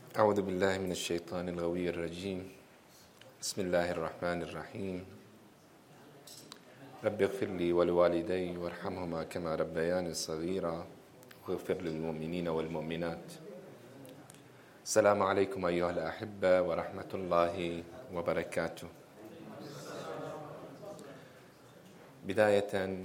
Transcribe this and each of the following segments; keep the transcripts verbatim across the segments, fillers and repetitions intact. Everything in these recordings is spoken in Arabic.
أعوذ بالله من الشيطان الغوي الرجيم. بسم الله الرحمن الرحيم. رب اغفر لي ولوالدي وارحمهما كما ربياني صغيرا واغفر للمؤمنين والمؤمنات. السلام عليكم أيها الأحبة ورحمة الله وبركاته. بداية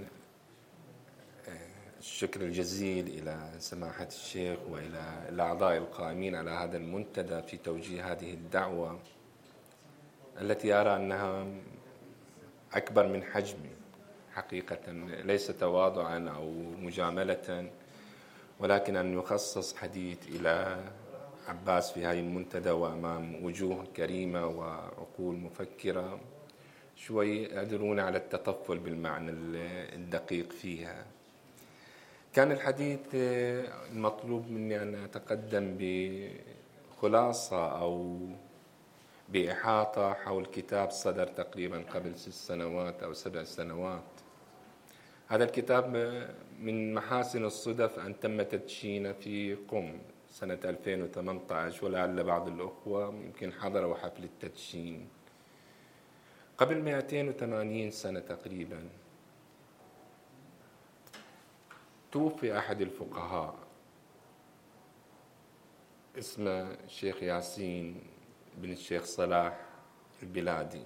الشكر الجزيل إلى سماحة الشيخ وإلى الأعضاء القائمين على هذا المنتدى في توجيه هذه الدعوة التي أرى أنها أكبر من حجمي حقيقة، ليس تواضعا أو مجاملة، ولكن أن يخصص حديث إلى عباس في هذه المنتدى وأمام وجوه كريمة وعقول مفكرة شوي يقدرون على التطفل بالمعنى الدقيق فيها. كان الحديث المطلوب مني أن أتقدم بخلاصة أو بإحاطة حول كتاب صدر تقريبا قبل ست سنوات أو سبع سنوات. هذا الكتاب من محاسن الصدف أن تم تدشينه في قم سنة ألفين وثمانية عشر، ولعل بعض الأخوة يمكن حضروا حفل التدشين. قبل مئتين وثمانين سنة تقريبا توفي أحد الفقهاء اسمه الشيخ ياسين بن الشيخ صلاح البلادي.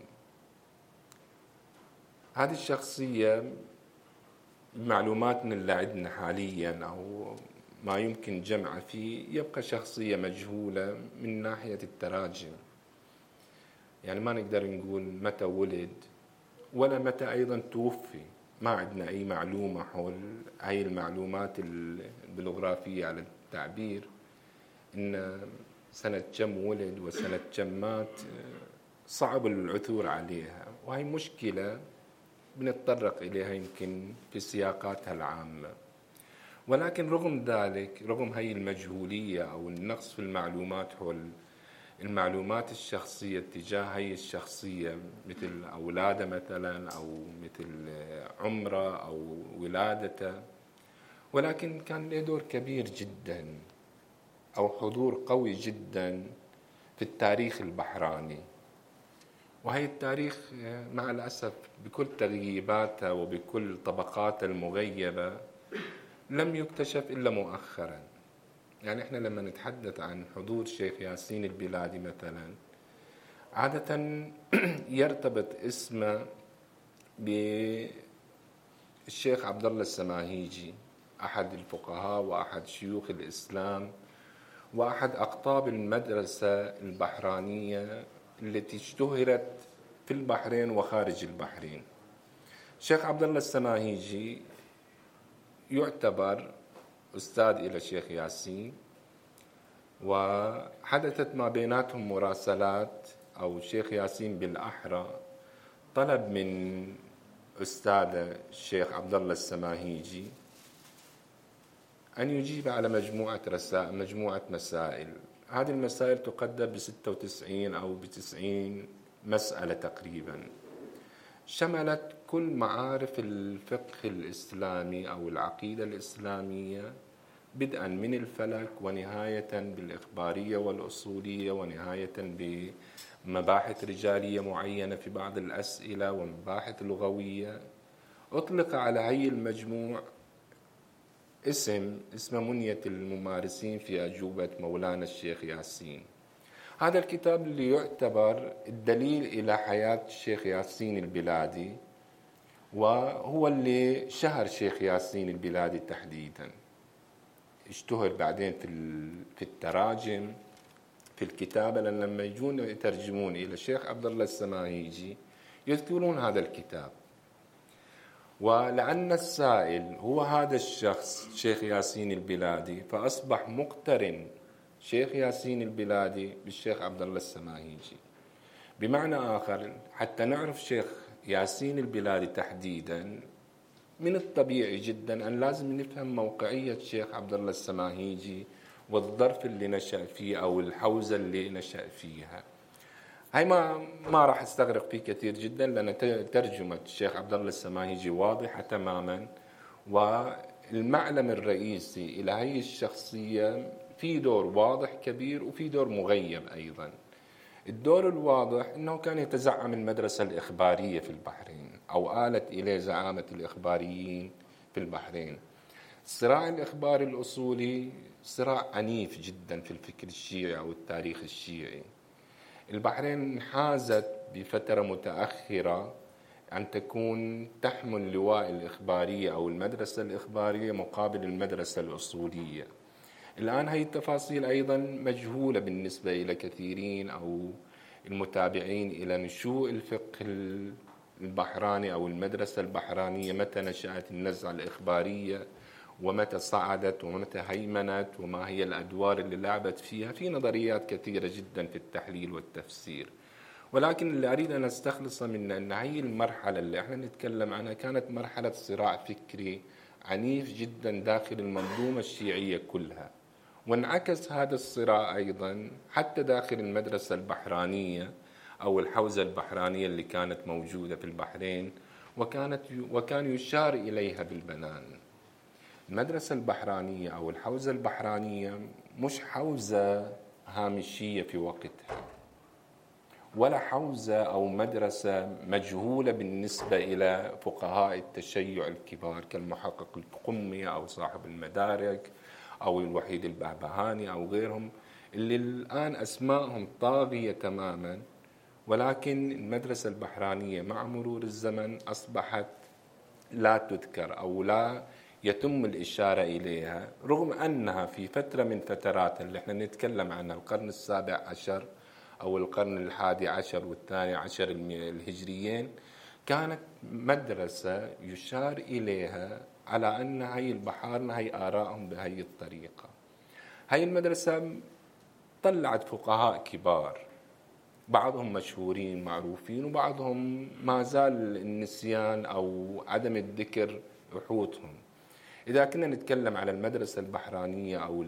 هذه الشخصية بمعلوماتنا اللي عندنا حاليا أو ما يمكن جمعه فيه يبقى شخصية مجهولة من ناحية التراجم، يعني ما نقدر نقول متى ولد ولا متى أيضا توفي. ما عندنا أي معلومة حول هاي المعلومات البلوغرافية على التعبير إن سنة كم ولد وسنة كم مات، صعب العثور عليها، وهي مشكلة بنتطرق إليها يمكن في سياقاتها العامة. ولكن رغم ذلك، رغم هاي المجهولية أو النقص في المعلومات حول المعلومات الشخصية تجاه هاي الشخصية مثل أولاده مثلا أو مثل عمره أو ولادته، ولكن كان له دور كبير جدا أو حضور قوي جدا في التاريخ البحراني. وهي التاريخ مع الأسف بكل تغييباتها وبكل طبقاتها المغيبة لم يكتشف إلا مؤخرا. يعني إحنا لما نتحدث عن حضور شيخ ياسين البلادي مثلا عادة يرتبط اسمه بالشيخ عبد الله السماهيجي، أحد الفقهاء وأحد شيوخ الإسلام وأحد أقطاب المدرسة البحرانية التي اشتهرت في البحرين وخارج البحرين. الشيخ عبد الله السماهيجي يعتبر أستاذ إلى الشيخ ياسين، وحدثت ما بيناتهم مراسلات، أو الشيخ ياسين بالأحرى طلب من أستاذ الشيخ عبد الله السماهيجي أن يجيب على مجموعة رسائل مجموعة مسائل. هذه المسائل تقدر بستة وتسعين أو بتسعين مسألة تقريبا، شملت كل معارف الفقه الإسلامي أو العقيدة الإسلامية، بدءا من الفلك ونهاية بالإخبارية والأصولية ونهاية بمباحث رجالية معينة في بعض الأسئلة ومباحث لغوية. أطلق على هاي المجموع اسم اسمه منية الممارسين في أجوبة مولانا الشيخ ياسين. هذا الكتاب اللي يعتبر الدليل إلى حياة الشيخ ياسين البلادي، وهو اللي شهر الشيخ ياسين البلادي تحديدا. اشتهر بعدين في في التراجم في الكتابة، لأن لما يجون يترجمون إلى الشيخ عبد الله السماهيجي يذكرون هذا الكتاب. ولأن السائل هو هذا الشخص شيخ ياسين البلادي، فأصبح مقترن شيخ ياسين البلادي بالشيخ عبد الله السماهيجي. بمعنى آخر، حتى نعرف شيخ ياسين البلادي تحديدا من الطبيعي جدا أن لازم نفهم موقعية الشيخ عبد الله السماهيجي والظرف اللي نشأ فيه أو الحوزة اللي نشأ فيها. هاي ما ما راح استغرق فيه كثير جدا، لأن ترجمة الشيخ عبد الله السماهيجي واضحة تماما، والمعلم الرئيسي إلى هاي الشخصية في دور واضح كبير وفي دور مغيب أيضا. الدور الواضح أنه كان يتزعم المدرسة الإخبارية في البحرين أو آلت إليه زعامة الإخباريين في البحرين. الصراع الإخباري الأصولي صراع عنيف جدا في الفكر الشيعي أو التاريخ الشيعي. البحرين حازت بفترة متأخرة أن تكون تحمل لواء الإخبارية أو المدرسة الإخبارية مقابل المدرسة الأصولية. الآن هذه التفاصيل أيضا مجهولة بالنسبة إلى كثيرين أو المتابعين إلى نشوء الفقه البحراني أو المدرسة البحرانية، متى نشأت النزعة الإخبارية ومتى صعدت ومتى هيمنت وما هي الأدوار اللي لعبت فيها. في نظريات كثيرة جدا في التحليل والتفسير، ولكن اللي أريد أن أستخلص منه أن هي المرحلة اللي احنا نتكلم عنها كانت مرحلة صراع فكري عنيف جدا داخل المنظومة الشيعية كلها، وانعكس هذا الصراع أيضا حتى داخل المدرسة البحرانية أو الحوزة البحرانية اللي كانت موجودة في البحرين، وكانت وكان يشار إليها بالبنان. المدرسة البحرانية أو الحوزة البحرانية مش حوزة هامشية في وقتها، ولا حوزة أو مدرسة مجهولة بالنسبة إلى فقهاء التشيع الكبار كالمحقق القمي أو صاحب المدارك أو الوحيد البهبهاني أو غيرهم اللي الآن أسماءهم طاغية تماما. ولكن المدرسة البحرانية مع مرور الزمن أصبحت لا تذكر أو لا يتم الإشارة إليها، رغم أنها في فترة من فترات اللي احنا نتكلم عنها القرن السابع عشر أو القرن الحادي عشر والثاني عشر الهجريين كانت مدرسة يشار إليها على أن هي البحارنة هي آرائهم بهي الطريقة. هي المدرسة طلعت فقهاء كبار، بعضهم مشهورين معروفين وبعضهم ما زال النسيان أو عدم الذكر يحوطهم. إذا كنا نتكلم على المدرسة البحرانية أو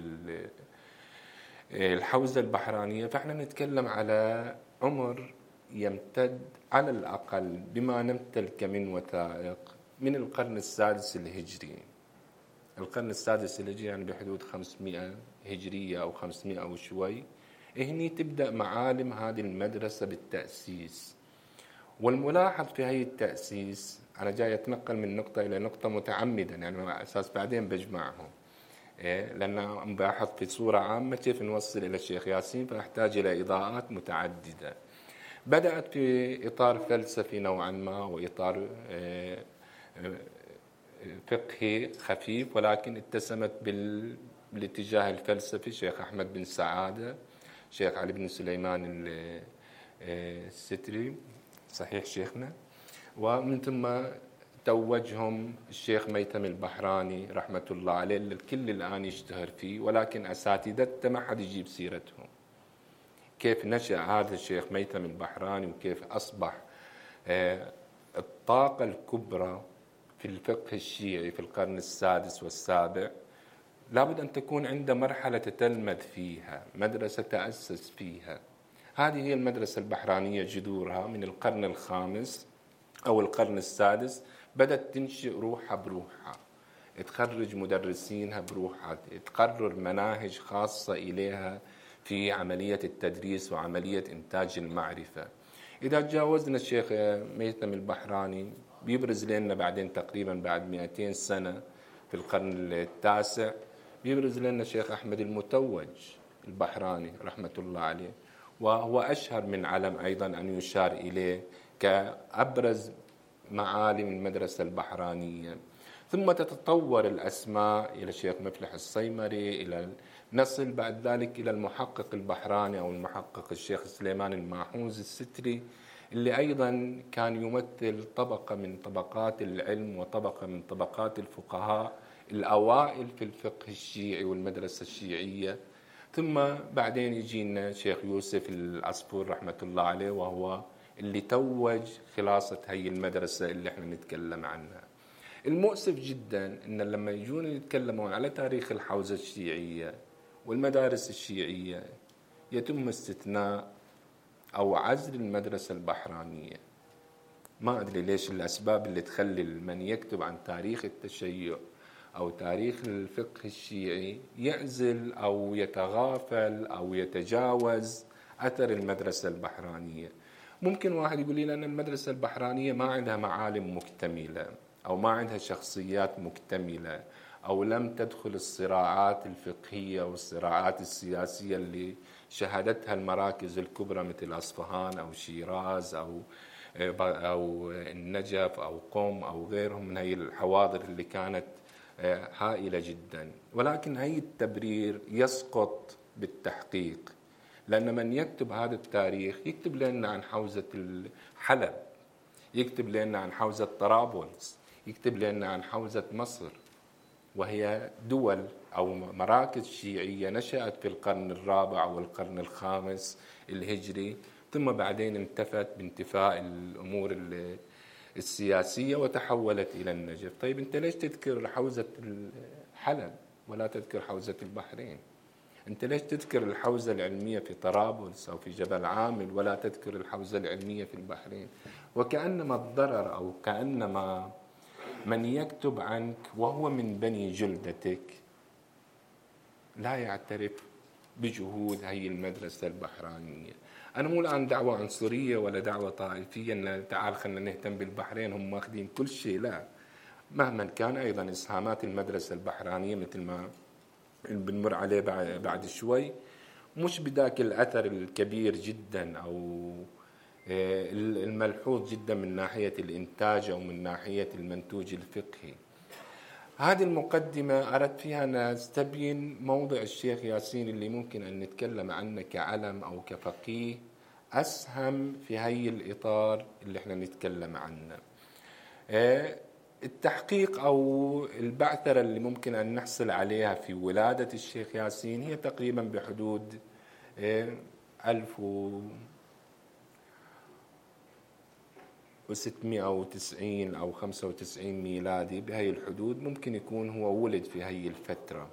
الحوزة البحرانية فإحنا نتكلم على عمر يمتد على الأقل بما نمتلك من وثائق من القرن السادس الهجري. القرن السادس الهجري يعني بحدود خمسمائة هجرية أو خمسمائة وشوي. هني تبدأ معالم هذه المدرسة بالتأسيس. والملاحظ في هذه التأسيس أنا جاي أتنقل من نقطة إلى نقطة متعمدا، يعني على أساس بعدين بجمعهم، إيه؟ لأن بحث في صورة عامة كيف نوصل إلى الشيخ ياسين فأحتاج إلى إضاءات متعددة. بدأت في إطار فلسفي نوعا ما وإطار فقهي خفيف، ولكن اتسمت بالاتجاه الفلسفي. الشيخ أحمد بن سعادة، الشيخ علي بن سليمان الستري، صحيح شيخنا، ومن ثم توجهم الشيخ ميثم البحراني رحمة الله عليه اللي الكل الآن يشتهر فيه، ولكن أساتذته ما حد يجيب سيرتهم. كيف نشأ هذا الشيخ ميثم البحراني وكيف أصبح الطاقة الكبرى في الفقه الشيعي في القرن السادس والسابع. لابد أن تكون عنده مرحلة تتلمذ فيها، مدرسة تأسس فيها. هذه هي المدرسة البحرانية، جذورها من القرن الخامس أو القرن السادس بدأت تنشئ روحها بروحها، تخرج مدرسينها بروحها، تقرر مناهج خاصة إليها في عملية التدريس وعملية إنتاج المعرفة. إذا تجاوزنا الشيخ ميثم البحراني بيبرز لنا بعدين تقريبا بعد مئتين سنة في القرن التاسع بيبرز لنا الشيخ أحمد المتوج البحراني رحمة الله عليه، وهو أشهر من علم أيضا أن يشار إليه كأبرز معالم المدرسة البحرانية. ثم تتطور الأسماء إلى الشيخ مفلح الصيمري، إلى نصل بعد ذلك إلى المحقق البحراني أو المحقق الشيخ سليمان الماحوز الستري، اللي أيضا كان يمثل طبقة من طبقات العلم وطبقة من طبقات الفقهاء الأوائل في الفقه الشيعي والمدرسة الشيعية. ثم بعدين يجينا الشيخ يوسف العصفور رحمة الله عليه، وهو اللي توج خلاصة هي المدرسة اللي احنا نتكلم عنها. المؤسف جدا ان لما يجون يتكلمون على تاريخ الحوزة الشيعية والمدارس الشيعية يتم استثناء او عزل المدرسة البحرانية. ما ادري ليش الاسباب اللي تخلي من يكتب عن تاريخ التشيع أو تاريخ الفقه الشيعي يعزل أو يتغافل أو يتجاوز أثر المدرسة البحرانية. ممكن واحد يقول لي لأن المدرسة البحرانية ما عندها معالم مكتملة، أو ما عندها شخصيات مكتملة، أو لم تدخل الصراعات الفقهية والصراعات السياسية اللي شهدتها المراكز الكبرى مثل أصفهان أو شيراز أو أو النجف أو قم أو غيرهم من هي الحواضر اللي كانت هائلة جدا. ولكن هي التبرير يسقط بالتحقيق، لأن من يكتب هذا التاريخ يكتب لنا عن حوزة الحلب، يكتب لنا عن حوزة طرابلس، يكتب لنا عن حوزة مصر، وهي دول أو مراكز شيعية نشأت في القرن الرابع والقرن الخامس الهجري، ثم بعدين انتفت بانتفاء الأمور السياسية وتحولت إلى النجف. طيب أنت ليش تذكر حوزة الحلب ولا تذكر حوزة البحرين؟ أنت ليش تذكر الحوزة العلمية في طرابلس أو في جبل عامل ولا تذكر الحوزة العلمية في البحرين؟ وكأنما الضرر أو كأنما من يكتب عنك وهو من بني جلدتك لا يعترف بجهود هي المدرسة البحرانية. أنا مو الآن دعوة عنصرية ولا دعوة طائفية أن تعال خلنا نهتم بالبحرين هم ماخذين كل شيء، لا. مهما كان أيضا إسهامات المدرسة البحرانية مثل ما بنمر عليه بعد شوي مش بذاك الأثر الكبير جدا أو الملحوظ جدا من ناحية الإنتاج أو من ناحية المنتوج الفقهي. هذه المقدمة أردت فيها أن أستبين موضع الشيخ ياسين اللي ممكن أن نتكلم عنه كعلم أو كفقيه أسهم في هاي الإطار اللي احنا نتكلم عنه. التحقيق أو البعثرة اللي ممكن أن نحصل عليها في ولادة الشيخ ياسين هي تقريبا بحدود ألف وستمائة وتسعين أو خمسة وتسعين ميلادي، بهي الحدود ممكن يكون هو ولد في هي الفترة.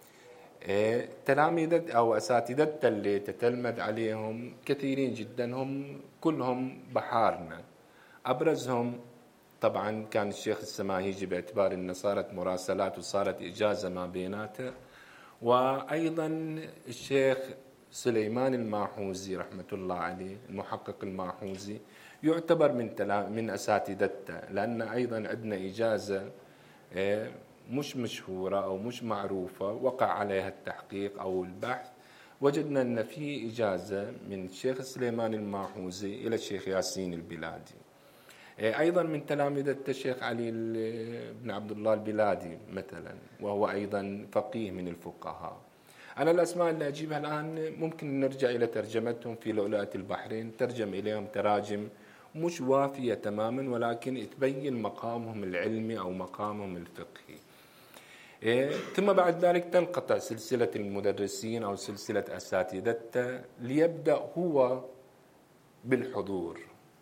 تلاميذ أو أساتذة اللي تتلمذ عليهم كثيرين جدا، هم كلهم بحارنا. أبرزهم طبعا كان الشيخ السماهيجي باعتبار أن صارت مراسلات وصارت إجازة ما بيناته، وأيضا الشيخ سليمان الماحوزي رحمة الله عليه المحقق الماحوزي يعتبر من من أساتذته، لأن أيضا عندنا إجازة مش مشهورة أو مش معروفة وقع عليها التحقيق أو البحث، وجدنا أن في إجازة من الشيخ سليمان الماحوزي إلى الشيخ ياسين البلادي. أيضا من تلامذة الشيخ علي بن عبد الله البلادي مثلا، وهو أيضا فقيه من الفقهاء. أنا الأسماء اللي أجيبها الآن ممكن نرجع إلى ترجمتهم في لؤلؤة البحرين، ترجم إليهم تراجم مش وافية تماما ولكن تبين مقامهم العلمي أو مقامهم الفقهي. إيه ثم بعد ذلك تنقطع سلسلة المدرسين أو سلسلة أساتذته ليبدأ هو بالحضور.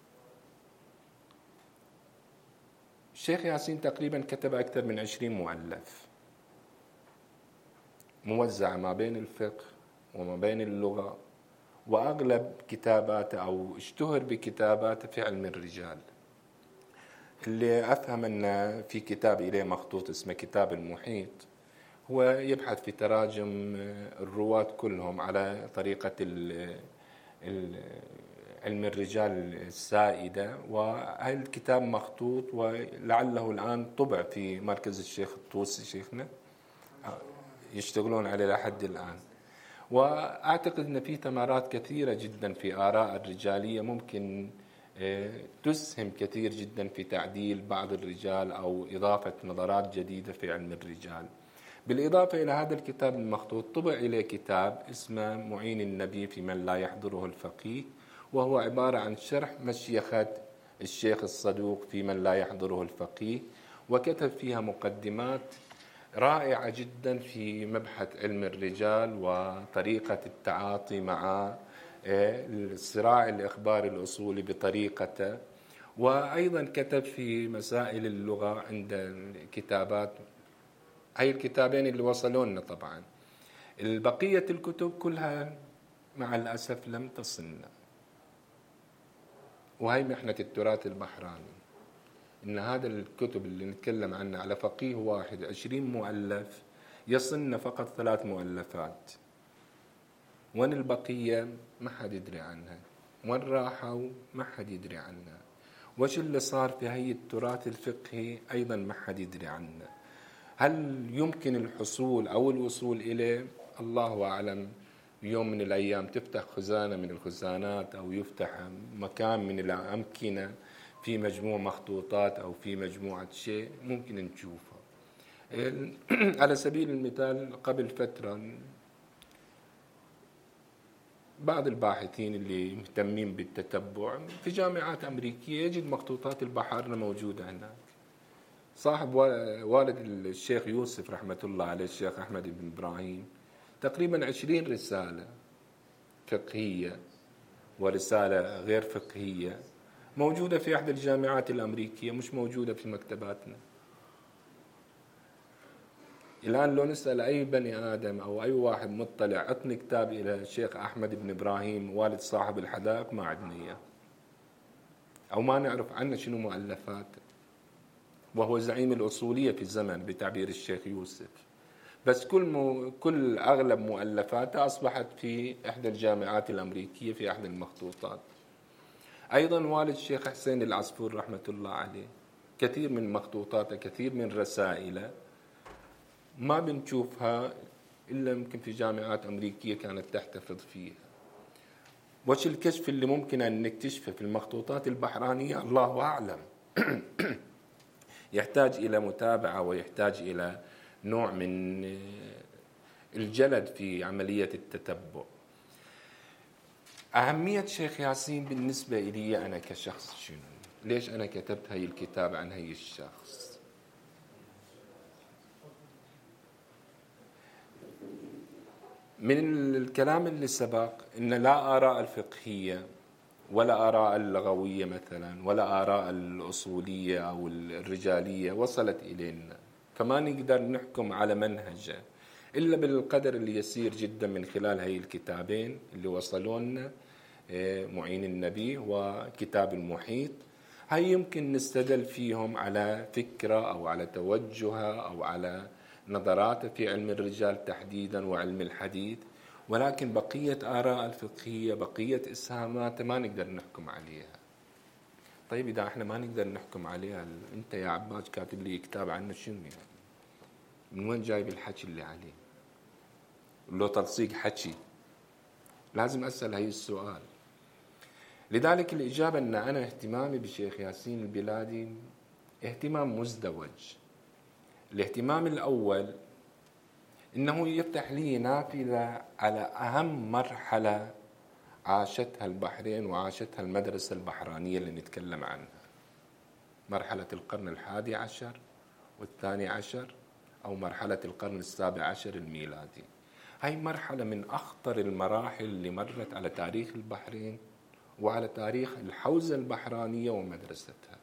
الشيخ ياسين تقريبا كتب أكثر من عشرين مؤلف موزعة ما بين الفقه وما بين اللغة، وأغلب كتاباته أو اشتهر بكتاباته في علم الرجال، اللي أفهم أن في كتاب إليه مخطوط اسمه كتاب المحيط، هو يبحث في تراجم الرواة كلهم على طريقة علم الرجال السائدة. وهذا الكتاب مخطوط ولعله الآن طبع في مركز الشيخ الطوسي شيخنا، يشتغلون عليه لحد الآن. وأعتقد أن في ثمرات كثيرة جدا في آراء الرجالية ممكن تسهم كثير جدا في تعديل بعض الرجال أو إضافة نظرات جديدة في علم الرجال. بالإضافة إلى هذا الكتاب المخطوط طبع إليه كتاب اسمه معين النبي في من لا يحضره الفقيه، وهو عبارة عن شرح مشيخة الشيخ الصدوق في من لا يحضره الفقيه، وكتب فيها مقدمات رائعة جدا في مبحث علم الرجال وطريقة التعاطي مع الصراع الإخباري الأصولي بطريقته. وأيضا كتب في مسائل اللغة عند كتابات، هاي الكتابين اللي وصلونا. طبعا البقية الكتب كلها مع الأسف لم تصلنا، وهي محنة التراث البحراني. إن هذا الكتب اللي نتكلم عنها على فقيه واحد عشرين مؤلف، يصلنا فقط ثلاث مؤلفات. وين البقية؟ ما حد يدري عنها. وين راحوا؟ ما حد يدري عنها. وش اللي صار في هي التراث الفقهي؟ أيضا ما حد يدري عنه. هل يمكن الحصول أو الوصول إليه؟ الله أعلم. يوم من الأيام تفتح خزانة من الخزانات أو يفتح مكان من الأمكنة في مجموع مخطوطات أو في مجموعة شيء، ممكن نشوفها. على سبيل المثال قبل فترة بعض الباحثين اللي مهتمين بالتتبع في جامعات أمريكية يجد مخطوطات البحارنة موجودة هناك. صاحب والد الشيخ يوسف رحمة الله عليه الشيخ أحمد بن إبراهيم تقريبا عشرين رسالة فقهية ورسالة غير فقهية موجودة في أحد الجامعات الأمريكية، مش موجودة في مكتباتنا. الآن لو نسأل أي بني آدم أو أي واحد مطلع عطني كتاب إلى الشيخ أحمد بن إبراهيم والد صاحب الحدائق، ما عندنا إياه أو ما نعرف عنه شنو مؤلفاته، وهو زعيم الأصولية في الزمن بتعبير الشيخ يوسف. بس كل مو كل أغلب مؤلفاته أصبحت في إحدى الجامعات الأمريكية في أحد المخطوطات. أيضا والد الشيخ حسين العصفور رحمة الله عليه كثير من مخطوطاته كثير من رسائله ما بنشوفها إلا يمكن في جامعات أمريكية كانت تحتفظ فيها. وش الكشف اللي ممكن أن نكتشفه في المخطوطات البحرانية؟ الله أعلم. يحتاج إلى متابعة ويحتاج إلى نوع من الجلد في عملية التتبع. أهمية شيخ ياسين بالنسبة إلي أنا كشخص شنو؟ ليش أنا كتبت هاي الكتاب عن هاي الشخص؟ من الكلام اللي سبق إن لا آراء الفقهية ولا آراء اللغوية مثلا ولا آراء الأصولية أو الرجالية وصلت إلينا، فما نقدر نحكم على منهجه إلا بالقدر اللي يسير جدا من خلال هاي الكتابين اللي وصلوا لنا، معين النبي وكتاب المحيط. هاي يمكن نستدل فيهم على فكرة أو على توجهها أو على نظراته في علم الرجال تحديدا وعلم الحديث، ولكن بقية آراء الفقهية بقية إسهامات ما نقدر نحكم عليها. طيب إذا إحنا ما نقدر نحكم عليها، أنت يا عباس كاتب لي كتاب عنه شنو يعني؟ من وين جايب الحكي اللي عليه؟ لو تلصيق حكي لازم أسأل هاي السؤال. لذلك الإجابة أن أنا اهتمامي بشيخ ياسين البلادي اهتمام مزدوج. الاهتمام الأول إنه يفتح لي نافذة على أهم مرحلة عاشتها البحرين وعاشتها المدرسة البحرانية اللي نتكلم عنها، مرحلة القرن الحادي عشر والثاني عشر أو مرحلة القرن السابع عشر الميلادي. هاي مرحلة من أخطر المراحل اللي مرت على تاريخ البحرين وعلى تاريخ الحوزة البحرانية ومدرستها.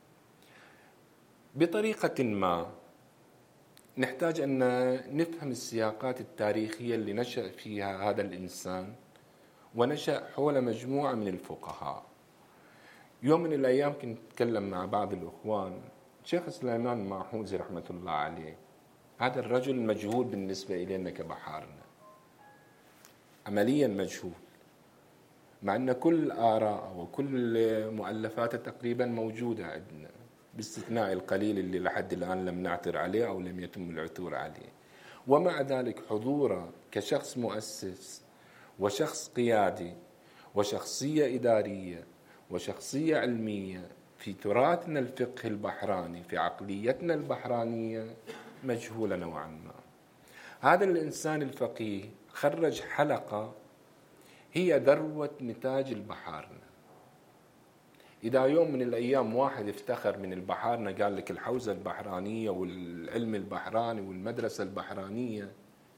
بطريقة ما نحتاج أن نفهم السياقات التاريخية اللي نشأ فيها هذا الإنسان، ونشأ حول مجموعة من الفقهاء. يوم من الأيام كنت أتكلم مع بعض الأخوان، شيخ سليمان ماحوزي رحمة الله عليه هذا الرجل مجهول بالنسبة إلينا كبحارنا، عمليا مجهول، مع أن كل آراء وكل مؤلفاته تقريبا موجودة عندنا باستثناء القليل اللي لحد الآن لم نعثر عليه أو لم يتم العثور عليه. ومع ذلك حضوره كشخص مؤسس وشخص قيادي وشخصية إدارية وشخصية علمية في تراثنا الفقه البحراني في عقليتنا البحرانية مجهولة نوعا ما. هذا الإنسان الفقيه خرج حلقة هي ذروة نتاج البحارنة. إذا يوم من الأيام واحد افتخر من البحارنة قال لك الحوزة البحرانية والعلم البحراني والمدرسة البحرانية،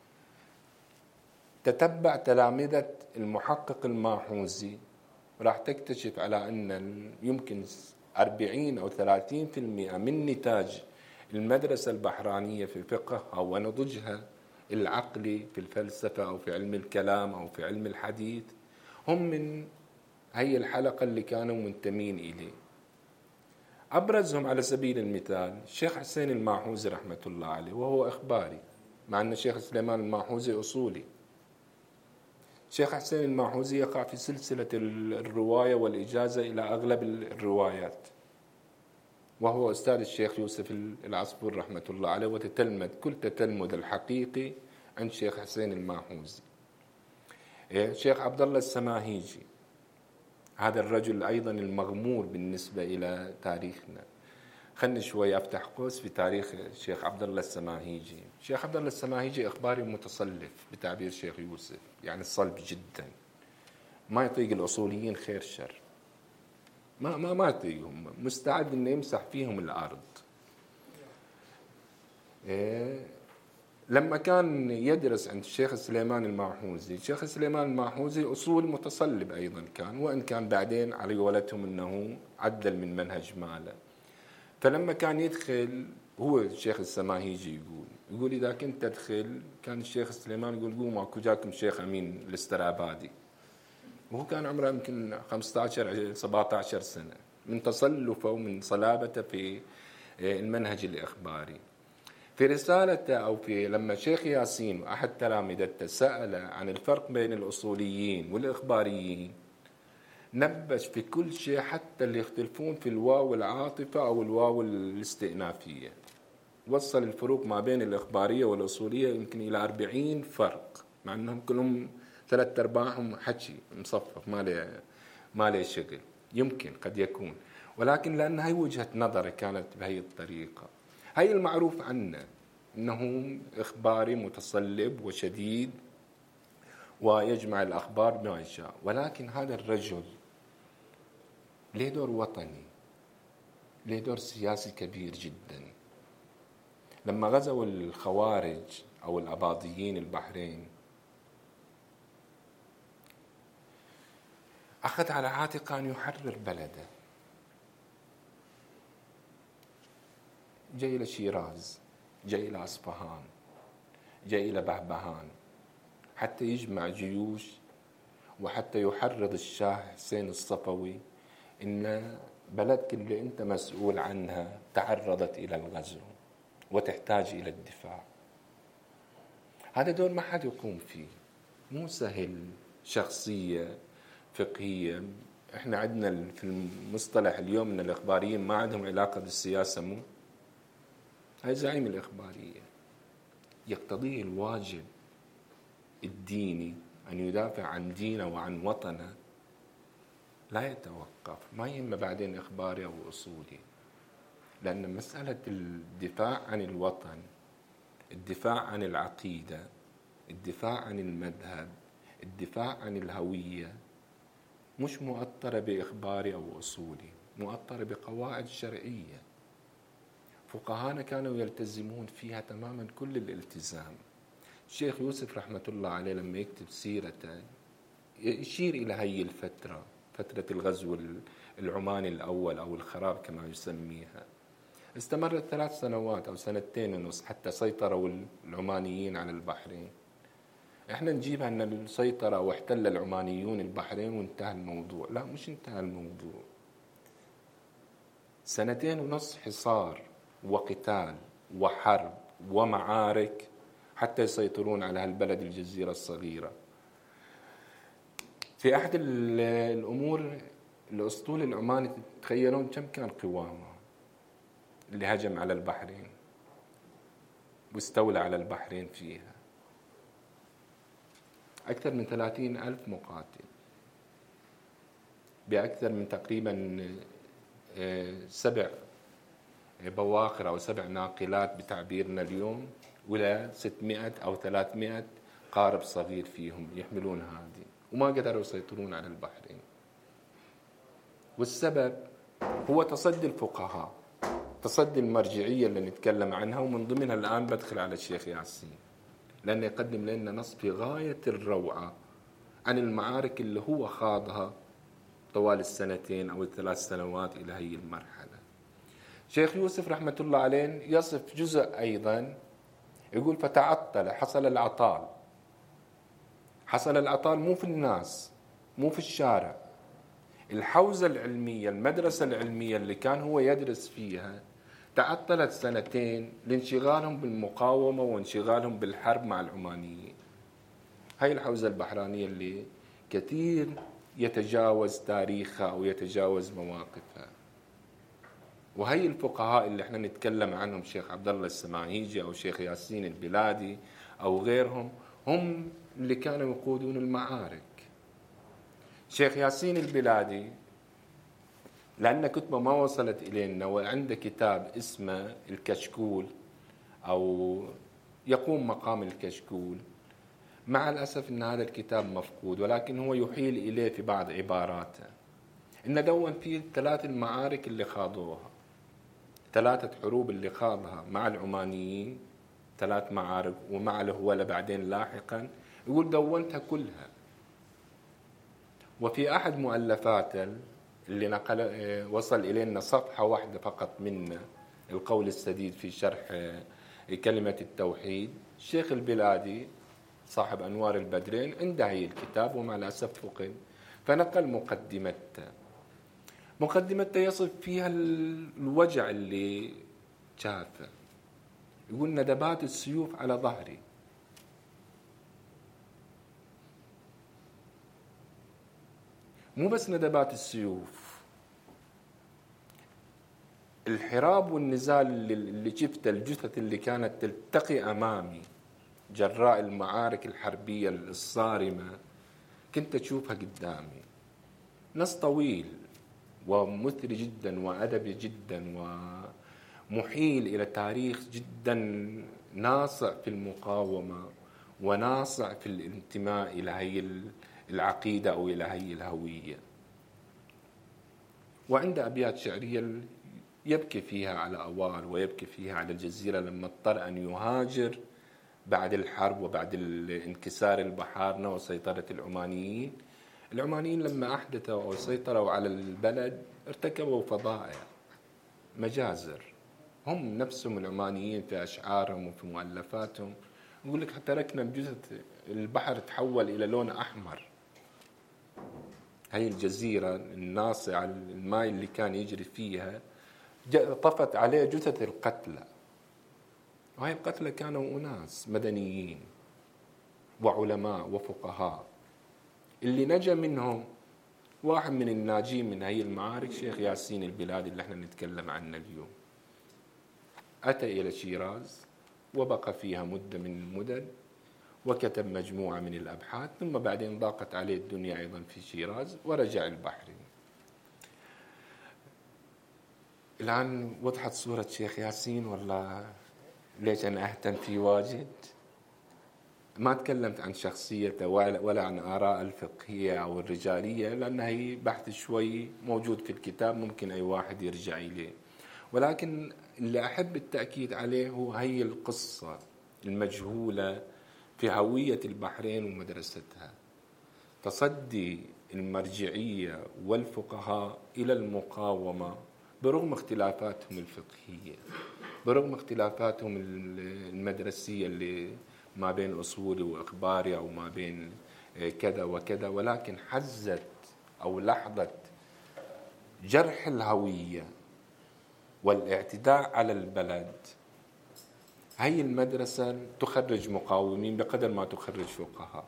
تتبع تلامذة المحقق الماحوزي راح تكتشف على أن يمكن أربعين أو ثلاثين في المئة من نتاج المدرسة البحرانية في فقهها ونضجها العقلي في الفلسفة أو في علم الكلام أو في علم الحديث هم من هي الحلقة اللي كانوا منتمين إليه. أبرزهم على سبيل المثال الشيخ حسين الماحوزي رحمة الله عليه، وهو إخباري، مع أن الشيخ سليمان الماحوزي أصولي. الشيخ حسين الماحوزي يقع في سلسلة الرواية والإجازة إلى أغلب الروايات، وهو أستاذ الشيخ يوسف العصفور رحمة الله عليه، وتتلمذ كل تتلمذ الحقيقي عند الشيخ حسين الماحوزي. الشيخ عبد الله السماهيجي، هذا الرجل أيضا المغمور بالنسبة إلى تاريخنا. خلني شوي أفتح قوس في تاريخ الشيخ عبد الله السماهيجي. الشيخ عبد الله السماهيجي إخباري متصلف بتعبير الشيخ يوسف، يعني صلب جدا، ما يطيق الأصوليين خير شر، ما ما ما يطيقهم، مستعد إنه يمسح فيهم الأرض. إيه لما كان يدرس عند الشيخ سليمان الماحوزي، الشيخ سليمان الماحوزي أصول متصلب أيضا كان، وإن كان بعدين على قولتهم أنه عدل من منهج ماله. فلما كان يدخل هو الشيخ السماهيجي يقول يقول إذا كنت تدخل، كان الشيخ سليمان يقول قوموا أكو جاكم الشيخ أمين الاسترابادي، وهو كان عمره يمكن خمسة عشر سبعة عشر سنة، من تصلفه ومن صلابته في المنهج الإخباري. في رسالته أو في لما شيخ ياسين أحد تلامذته سأل عن الفرق بين الأصوليين والإخباريين، نبش في كل شيء حتى اللي يختلفون في الواو العاطفة أو الواو الاستئنافية، وصل الفروق ما بين الإخبارية والأصولية يمكن إلى أربعين فرق، مع أنهم كلهم ثلاث أرباعهم حكي مصفف ما له ما له شغل، يمكن قد يكون، ولكن لأن هاي وجهة نظره كانت بهي الطريقة. هاي المعروف عنه أنه إخباري متصلب وشديد ويجمع الأخبار بما يشاء، ولكن هذا الرجل له دور وطني، له دور سياسي كبير جدا. لما غزوا الخوارج أو الأباضيين البحرين، أخذ على عاتقه أن يحرر بلده، جاي إلى شيراز، جاي إلى أصفهان، جاي إلى بهبهان، حتى يجمع جيوش وحتى يحرض الشاه حسين الصفوي إن بلدك اللي أنت مسؤول عنها تعرضت إلى الغزو وتحتاج إلى الدفاع. هذا دور ما حد يقوم فيه، مو سهل، شخصية فقهية. إحنا عندنا في المصطلح اليوم أن الإخباريين ما عندهم علاقة بالسياسة، مو هاي زعيم الإخبارية، يقتضيه الواجب الديني أن يدافع عن دينه وعن وطنه، لا يتوقف، ما يهم بعدين إخباري أو أصولي، لأن مسألة الدفاع عن الوطن، الدفاع عن العقيدة، الدفاع عن المذهب، الدفاع عن الهوية مش مؤطرة بإخباري أو أصولي، مؤطرة بقواعد شرعية فقهانا كانوا يلتزمون فيها تماما كل الالتزام. الشيخ يوسف رحمة الله عليه لما يكتب سيرته يشير إلى هي الفترة، فترة الغزو العماني الأول أو الخراب كما يسميها، استمرت ثلاث سنوات أو سنتين ونص حتى سيطروا العمانيين على البحرين. احنا نجيبها أن السيطرة أو احتل العمانيون البحرين وانتهى الموضوع، لا، مش انتهى الموضوع، سنتين ونص حصار وقتال وحرب ومعارك حتى يسيطرون على هالبلد الجزيرة الصغيرة. في أحد الأمور الأسطول العماني تخيلون كم كان قوامه اللي هجم على البحرين واستولى على البحرين فيها؟ أكثر من ثلاثين ألف مقاتل بأكثر من تقريبا سبع بواخر أو سبع ناقلات بتعبيرنا اليوم، ولا ستمائة أو ثلاثمائة قارب صغير فيهم يحملون هذه، وما قدروا يسيطرون على البحرين. والسبب هو تصدي الفقهاء، تصدي المرجعية اللي نتكلم عنها، ومن ضمنها الآن بدخل على الشيخ ياسين لأنه يقدم لنا نص في غاية الروعة عن المعارك اللي هو خاضها طوال السنتين أو الثلاث سنوات إلى هي المرحلة. شيخ يوسف رحمة الله عليه يصف جزء أيضا، يقول فتعطل، حصل العطال. حصل العطال مو في الناس، مو في الشارع، الحوزة العلمية، المدرسة العلمية اللي كان هو يدرس فيها تعطلت سنتين لانشغالهم بالمقاومة وانشغالهم بالحرب مع العمانيين. هاي الحوزة البحرانية اللي كثير يتجاوز تاريخها أو يتجاوز مواقفها. وهي الفقهاء اللي احنا نتكلم عنهم، شيخ عبد الله السماهيجي أو شيخ ياسين البلادي أو غيرهم، هم اللي كانوا يقودون المعارك. شيخ ياسين البلادي لأن كتبه ما وصلت إلينا، وعنده كتاب اسمه الكشكول أو يقوم مقام الكشكول، مع الأسف أن هذا الكتاب مفقود، ولكن هو يحيل إليه في بعض عباراته. إن دون فيه ثلاث المعارك اللي خاضوها، ثلاثة حروب اللي خاضها مع العمانيين، ثلاث معارك، ومع الهولة بعدين لاحقا، يقول دونتها كلها. وفي أحد مؤلفاته اللي نقل وصل إلينا صفحة واحدة فقط منه، القول السديد في شرح كلمة التوحيد، الشيخ البلادي صاحب أنوار البدرين عنده هي الكتاب ومع الأسف فقد، فنقل مقدمته. مقدمته يصف فيها الوجع اللي شافه، يقول ندبات السيوف على ظهري، مو بس ندبات السيوف، الحراب والنزال اللي شفته، الجثث اللي كانت تلتقي أمامي جراء المعارك الحربية الصارمة كنت أشوفها قدامي. نص طويل ومثري جدا وأدبي جدا ومحيل إلى تاريخ جدا ناصع في المقاومة وناصع في الانتماء إلى هي العقيدة أو إلى هي الهوية. وعند أبيات شعرية يبكي فيها على أوال ويبكي فيها على الجزيرة لما اضطر أن يهاجر بعد الحرب وبعد انكسار البحارنة وسيطرة العمانيين. العمانيين لما أحدثوا أو سيطروا على البلد ارتكبوا فظائع، مجازر. هم نفسهم العمانيين في أشعارهم وفي مؤلفاتهم يقول لك تركنا الجثث، البحر تحول إلى لون أحمر. هاي الجزيرة الناصعة، الماء اللي كان يجري فيها طفت عليه جثث القتلى، وهي القتلى كانوا أناس مدنيين وعلماء وفقهاء. اللي نجا منهم واحد من الناجين من هي المعارك شيخ ياسين البلادي اللي احنا نتكلم عنه اليوم. أتى إلى شيراز وبقى فيها مدة من المدد وكتب مجموعة من الأبحاث، ثم بعدين ضاقت عليه الدنيا أيضا في شيراز ورجع البحرين. الآن وضحت صورة شيخ ياسين، ولا ليش أنا أهتم فيه واجد؟ ما تكلمت عن شخصيته ولا عن آراء الفقهية أو الرجالية، لأن هي بحث شوي موجود في الكتاب ممكن أي واحد يرجع إليه، ولكن اللي أحب التأكيد عليه هو هي القصة المجهولة في هوية البحرين ومدرستها، تصدي المرجعية والفقهاء إلى المقاومة برغم اختلافاتهم الفقهية، برغم اختلافاتهم المدرسية اللي ما بين أصولي وإخباري أو ما بين كذا وكذا، ولكن حزت أو لحظة جرح الهوية والاعتداء على البلد. هاي المدرسة تخرج مقاومين بقدر ما تخرج فقهاء،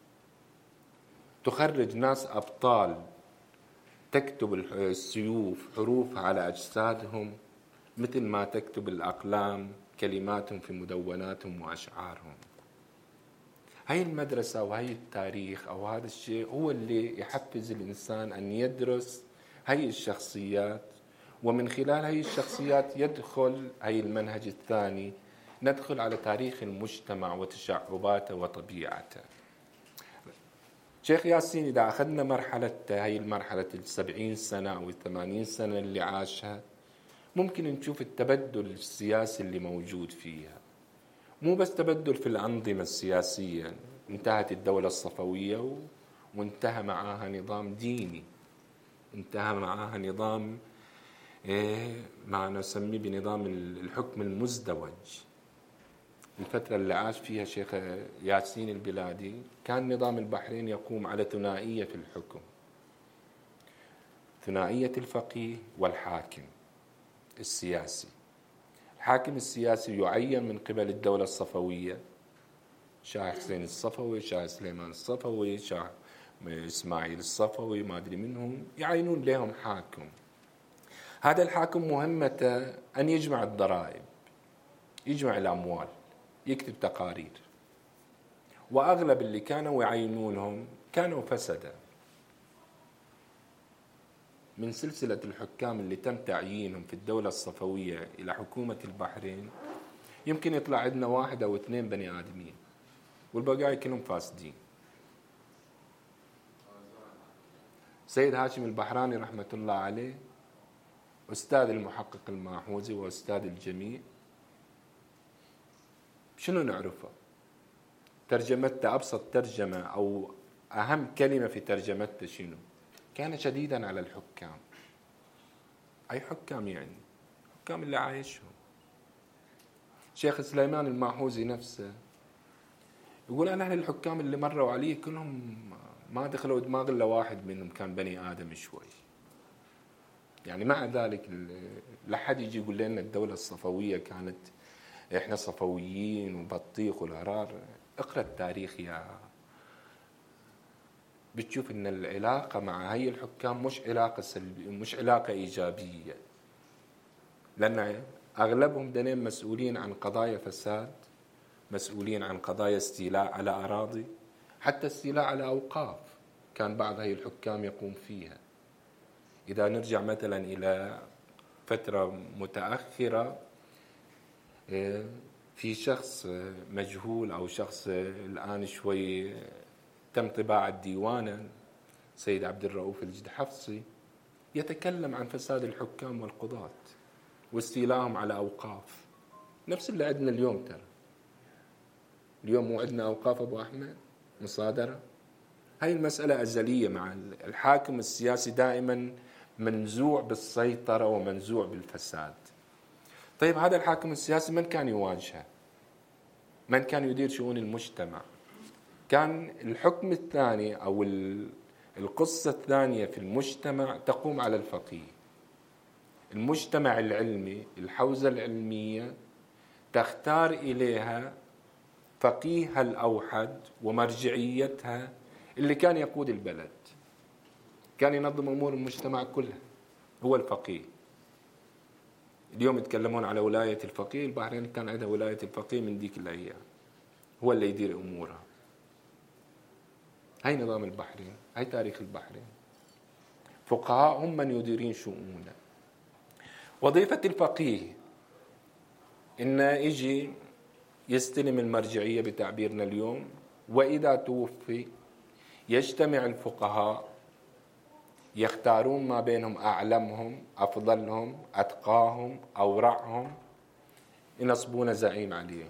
تخرج ناس أبطال تكتب السيوف حروف على أجسادهم مثل ما تكتب الأقلام كلماتهم في مدوناتهم وأشعارهم. هاي المدرسة وهي التاريخ أو هذا الشيء هو اللي يحفز الإنسان أن يدرس هاي الشخصيات، ومن خلال هاي الشخصيات يدخل هاي المنهج الثاني، ندخل على تاريخ المجتمع وتشعباته وطبيعته. شيخ ياسين إذا أخذنا مرحلة هاي المرحلة السبعين سنة أو الثمانين سنة اللي عاشها، ممكن نشوف التبدل السياسي اللي موجود فيها. مو بس تبدل في الأنظمة السياسية، انتهت الدولة الصفوية وانتهى معها نظام ديني، انتهى معها نظام ما نسميه بنظام الحكم المزدوج. الفترة اللي عاش فيها شيخ ياسين البلادي كان نظام البحرين يقوم على ثنائية في الحكم، ثنائية الفقيه والحاكم السياسي. الحاكم السياسي يعين من قبل الدولة الصفوية، شاه حسين الصفوي، شاه سليمان الصفوي، شاه إسماعيل الصفوي، ما أدري منهم، يعينون لهم حاكم. هذا الحاكم مهمته أن يجمع الضرائب، يجمع الأموال، يكتب تقارير. وأغلب اللي كانوا يعينونهم كانوا فسدة. من سلسلة الحكام اللي تم تعيينهم في الدولة الصفوية إلى حكومة البحرين يمكن يطلع عندنا واحد أو اثنين بني آدمين، والبقايا كلهم فاسدين. سيد هاشم البحراني رحمة الله عليه أستاذ المحقق الماحوزي وأستاذ الجميع، شنو نعرفه؟ ترجمته أبسط ترجمة أو أهم كلمة في ترجمته شنو؟ كان شديدا على الحكام. أي حكام يعني؟ حكام اللي عايشهم. شيخ سليمان الماحوزي نفسه يقول أنا الحكام اللي مروا علي كلهم ما دخلوا دماغ إلا واحد منهم كان بني آدم شوي. يعني مع ذلك لا حد يجي يقول لنا الدولة الصفوية كانت إحنا صفويين وبطيخ والهرار. اقرأ التاريخ يا بتشوف إن العلاقة مع هاي الحكام مش علاقة سلبية، مش علاقة إيجابية، لأن أغلبهم دنين مسؤولين عن قضايا فساد، مسؤولين عن قضايا استيلاء على أراضي، حتى استيلاء على أوقاف كان بعض هاي الحكام يقوم فيها. إذا نرجع مثلا إلى فترة متأخرة، في شخص مجهول أو شخص الآن شوي تم طباعة ديوانا، سيد عبد الرؤوف الجدحفصي، يتكلم عن فساد الحكام والقضاة واستيلاءهم على أوقاف، نفس اللي عندنا اليوم. ترى اليوم مو عندنا أوقاف أبو أحمد مصادرة. هاي المسألة أزلية مع الحاكم السياسي، دائما منزوع بالسيطرة ومنزوع بالفساد. طيب هذا الحاكم السياسي من كان يواجهه؟ من كان يدير شؤون المجتمع؟ كان الحكم الثاني أو القصة الثانية في المجتمع تقوم على الفقيه. المجتمع العلمي، الحوزة العلمية تختار إليها فقيهها الأوحد ومرجعيتها اللي كان يقود البلد، كان ينظم أمور المجتمع كلها، هو الفقيه. اليوم يتكلمون على ولاية الفقيه، البحرين كان عندها ولاية الفقيه من ديك الأيام، هو اللي يدير أمورها. هاي نظام البحرين، هاي تاريخ البحرين. فقهاء هم من يديرين شؤونه. وظيفة الفقيه إنه يجي يستلم المرجعية بتعبيرنا اليوم، وإذا توفي يجتمع الفقهاء يختارون ما بينهم أعلمهم، أفضلهم، أتقاهم، أورعهم، ينصبون زعيم عليهم.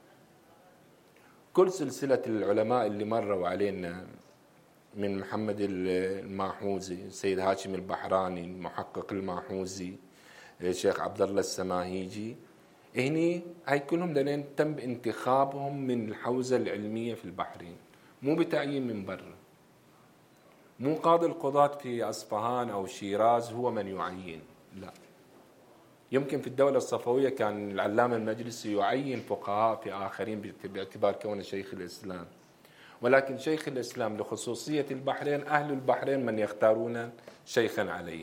كل سلسلة العلماء اللي مروا علينا من محمد الماحوزي، سيد هاشم البحراني، المحقق الماحوزي، الشيخ عبد الله السماهيجي، هني هاي كلهم دلين تم انتخابهم من الحوزة العلمية في البحرين، مو بتعيين من برا. مو قاضي القضاة في أصفهان أو شيراز هو من يعين، لا. يمكن في الدولة الصفوية كان العلامة المجلسي يعين فقهاء في آخرين باعتبار كونه شيخ الإسلام، ولكن شيخ الإسلام لخصوصية البحرين، أهل البحرين من يختارون شيخا عليه.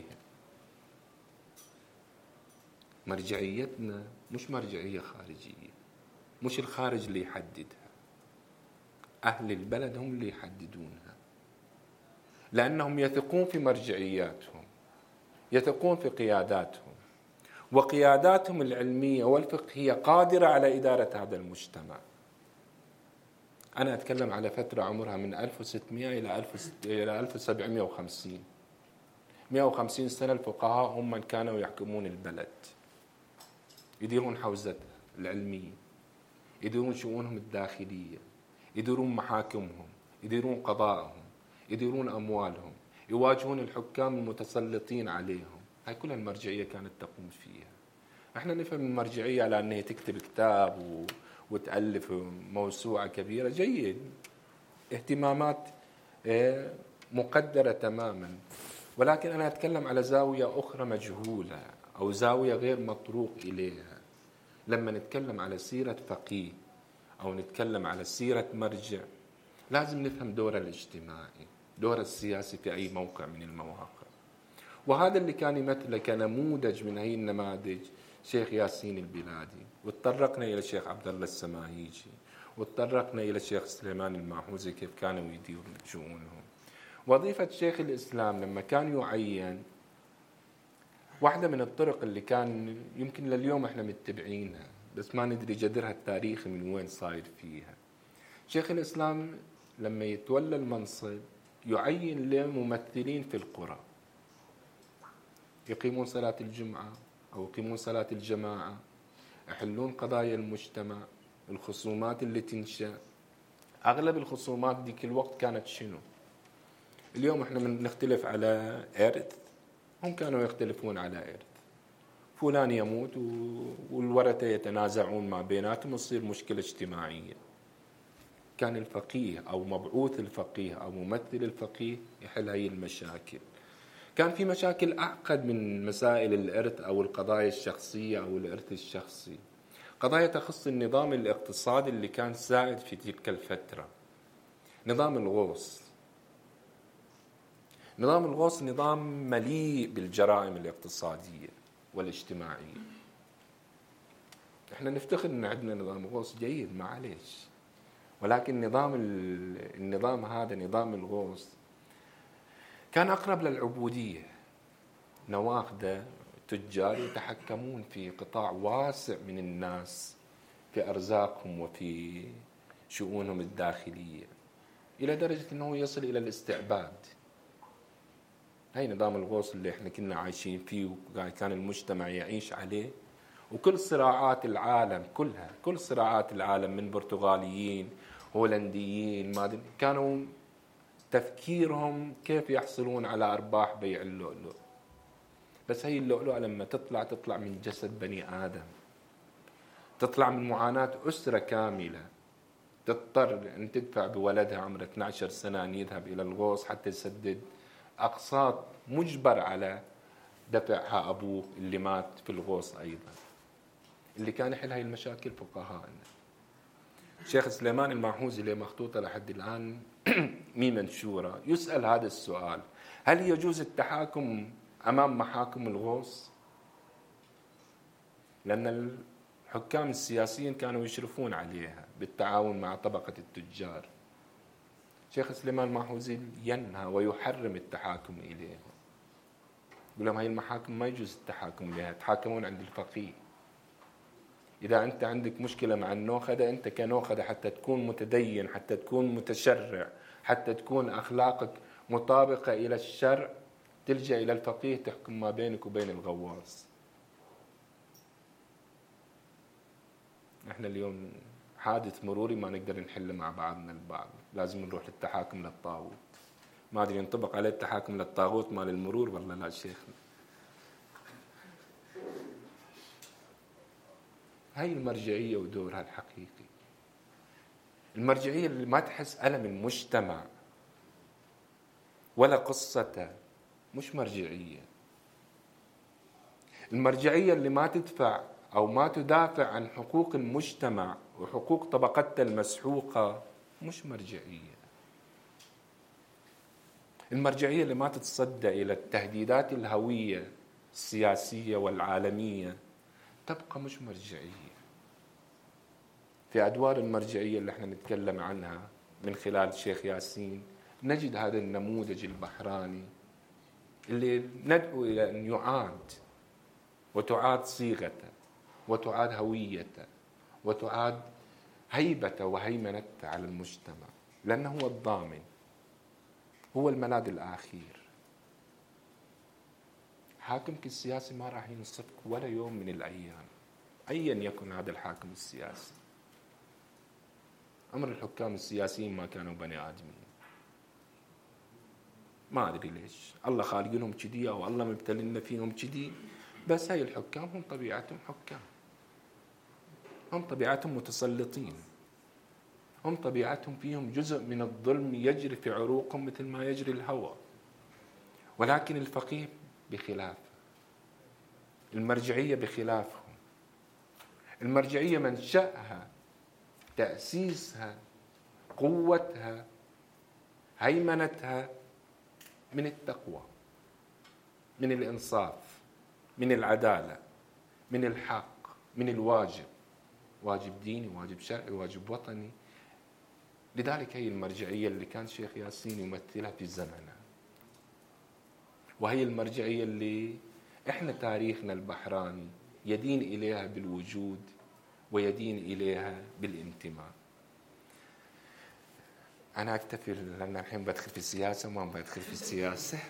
مرجعيتنا مش مرجعية خارجية، مش الخارج اللي يحددها، أهل البلد هم اللي يحددونها، لأنهم يثقون في مرجعياتهم، يثقون في قياداتهم، وقياداتهم العلمية والفقهية قادرة على إدارة هذا المجتمع. أنا أتكلم على فترة عمرها من ألف وستمائة إلى ألف وسبعمائة وخمسين، مئة وخمسين سنة. الفقهاء هم من كانوا يحكمون البلد، يديرون حوزتها العلمية، يديرون شؤونهم الداخلية، يديرون محاكمهم، يديرون قضاءهم، يديرون أموالهم، يواجهون الحكام المتسلطين عليهم. هاي كلها المرجعية كانت تقوم فيها. احنا نفهم المرجعية على أنها تكتب كتاب و... وتألف موسوعة كبيرة، جيد، اهتمامات مقدرة تماما، ولكن أنا أتكلم على زاوية أخرى مجهولة أو زاوية غير مطروق إليها. لما نتكلم على سيرة فقيه أو نتكلم على سيرة مرجع، لازم نفهم دوره الاجتماعي، دوره السياسي في أي موقع من المواقع. وهذا اللي كان يمثله كنموذج من هي النماذج شيخ ياسين البلادي، وتطرقنا إلى الشيخ عبد الله السماهيجي، وتطرقنا إلى الشيخ سليمان الماحوزي كيف كانوا يديرون شؤونهم. وظيفة شيخ الإسلام لما كان يعين، واحدة من الطرق اللي كان يمكن لليوم احنا متبعينها بس ما ندري جذرها التاريخي من وين صاير فيها. شيخ الإسلام لما يتولى المنصب يعين لممثلين في القرى يقيمون صلاة الجمعة أو يقيمون صلاة الجماعة، يحلون قضايا المجتمع، الخصومات اللي تنشأ. أغلب الخصومات ديك الوقت كانت شنو؟ اليوم احنا نختلف على إرث، هم كانوا يختلفون على إرث. فلان يموت والورثة يتنازعون ما بيناتهم وتصير مشكلة اجتماعية. كان الفقيه أو مبعوث الفقيه أو ممثل الفقيه يحل هاي المشاكل. كان في مشاكل أعقد من مسائل الإرث أو القضايا الشخصية أو الإرث الشخصي، قضايا تخص النظام الاقتصادي اللي كان سائد في تلك الفترة. نظام الغوص، نظام الغوص نظام مليء بالجرائم الاقتصادية والاجتماعية. احنا نفتخر ان عندنا نظام غوص جيد معليش، ولكن نظام النظام هذا نظام الغوص كان أقرب للعبودية. نواخذة تجار يتحكمون في قطاع واسع من الناس في أرزاقهم وفي شؤونهم الداخلية، إلى درجة أنه يصل إلى الاستعباد. هاي نظام الغوص اللي احنا كنا عايشين فيه وكان المجتمع يعيش عليه. وكل صراعات العالم كلها، كل صراعات العالم من برتغاليين هولنديين ما كانوا تفكيرهم كيف يحصلون على أرباح بيع اللؤلؤ. بس هي اللؤلؤة لما تطلع تطلع من جسد بني آدم، تطلع من معاناة أسرة كاملة تضطر أن تدفع بولدها عمره اثنتي عشرة سنة أن يذهب إلى الغوص حتى يسدد أقساط مجبر على دفعها أبوه اللي مات في الغوص أيضا. اللي كان يحل هاي المشاكل فقهاءنا. الشيخ سليمان الماحوزي اللي مخطوطة لحد الآن مي منشورة يسأل هذا السؤال: هل يجوز التحاكم أمام محاكم الغوص؟ لأن الحكام السياسيين كانوا يشرفون عليها بالتعاون مع طبقة التجار. شيخ سليمان الماحوزي ينهى ويحرم التحاكم إليها، يقول لهم هاي المحاكم ما يجوز التحاكم إليها، تحاكمون عند الفقيه. إذا أنت عندك مشكلة مع النوخدة، أنت كنوخدة حتى تكون متدين، حتى تكون متشرع، حتى تكون أخلاقك مطابقة إلى الشرع، تلجأ إلى الفقيه تحكم ما بينك وبين الغواص. احنا اليوم حادث مروري ما نقدر نحله مع بعضنا البعض، لازم نروح للتحاكم للطاغوت. ما أدري ينطبق عليه التحاكم للطاغوت مال المرور والله لا شيخنا. هاي المرجعية ودورها الحقيقي. المرجعية اللي ما تحس ألم المجتمع ولا قصته مش مرجعية. المرجعية اللي ما تدفع أو ما تدافع عن حقوق المجتمع وحقوق طبقته المسحوقة مش مرجعية. المرجعية اللي ما تتصدى إلى التهديدات الهوية السياسية والعالمية تبقى مش مرجعية. في أدوار المرجعية اللي احنا نتكلم عنها من خلال الشيخ ياسين نجد هذا النموذج البحراني اللي ندعو إلى أن يعاد وتعاد صيغته وتعاد هويته وتعاد هيبته وهيمنته على المجتمع، لأنه هو الضامن، هو الملاذ الأخير. حاكمك السياسي ما راح ينصفك ولا يوم من الأيام أيا يكن هذا الحاكم السياسي. أمر الحكام السياسيين ما كانوا بني آدمين، ما أدري ليش الله خالقينهم كذي أو الله مبتلنا فيهم كذي، بس هاي الحكام هم طبيعتهم حكام، هم طبيعتهم متسلطين، هم طبيعتهم فيهم جزء من الظلم يجري في عروقهم مثل ما يجري الهواء. ولكن الفقيه بخلاف، المرجعية بخلافهم. المرجعية منشأها، تأسيسها، قوتها، هيمنتها من التقوى، من الإنصاف، من العدالة، من الحق، من الواجب، واجب ديني، واجب شرعي، واجب وطني. لذلك هي المرجعية اللي كان شيخ ياسين يمثلها في زمنه، وهي المرجعية اللي إحنا تاريخنا البحراني يدين إليها بالوجود ويدين إليها بالانتماء. أنا أكتفي لأن الحين بدخل في السياسة وما بدخل في السياسة.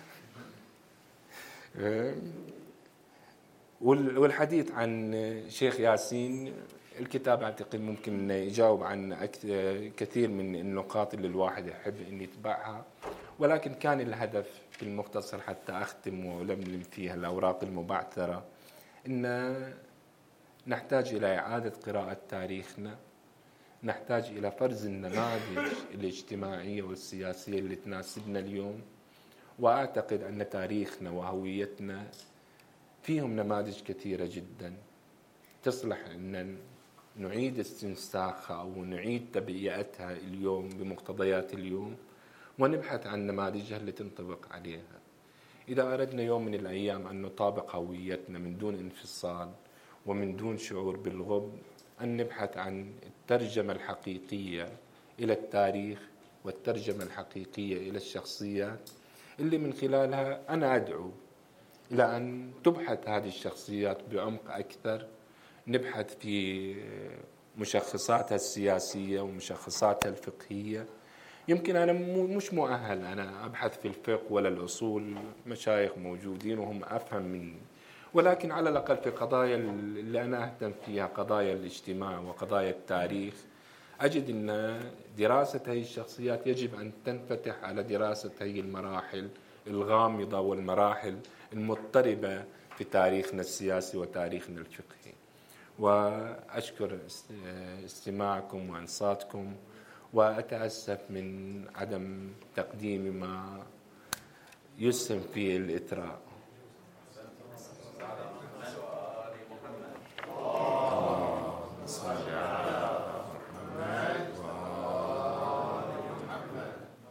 والحديث عن شيخ ياسين، الكتاب أعتقد ممكن يجاوب عن كثير من النقاط اللي الواحد يحب أن يتبعها، ولكن كان الهدف في المختصر حتى أختم ولملم فيها الأوراق المبعثرة أن نحتاج إلى إعادة قراءة تاريخنا، نحتاج إلى فرز النماذج الاجتماعية والسياسية اللي تناسبنا اليوم. وأعتقد أن تاريخنا وهويتنا فيهم نماذج كثيرة جدا تصلح أن نعيد استنساخها أو نعيد تبعيتها اليوم بمقتضيات اليوم، ونبحث عن نماذجها اللي تنطبق عليها. إذا أردنا يوم من الأيام أن نطابق هويتنا من دون انفصال ومن دون شعور بالغب، أن نبحث عن الترجمة الحقيقية إلى التاريخ والترجمة الحقيقية إلى الشخصيات، اللي من خلالها أنا أدعو إلى أن تبحث هذه الشخصيات بعمق أكثر، نبحث في مشخصاتها السياسية ومشخصاتها الفقهية. يمكن أنا مش مؤهل أنا أبحث في الفقه ولا الأصول، مشايخ موجودين وهم أفهم مني، ولكن على الأقل في قضايا اللي أنا أهتم فيها، قضايا الاجتماع وقضايا التاريخ، أجد أن دراسة هذه الشخصيات يجب أن تنفتح على دراسة هذه المراحل الغامضة والمراحل المضطربة في تاريخنا السياسي وتاريخنا الفقهي. وأشكر استماعكم وإنصاتكم، وأتأسف من عدم تقديم ما يسهم في الإثراء.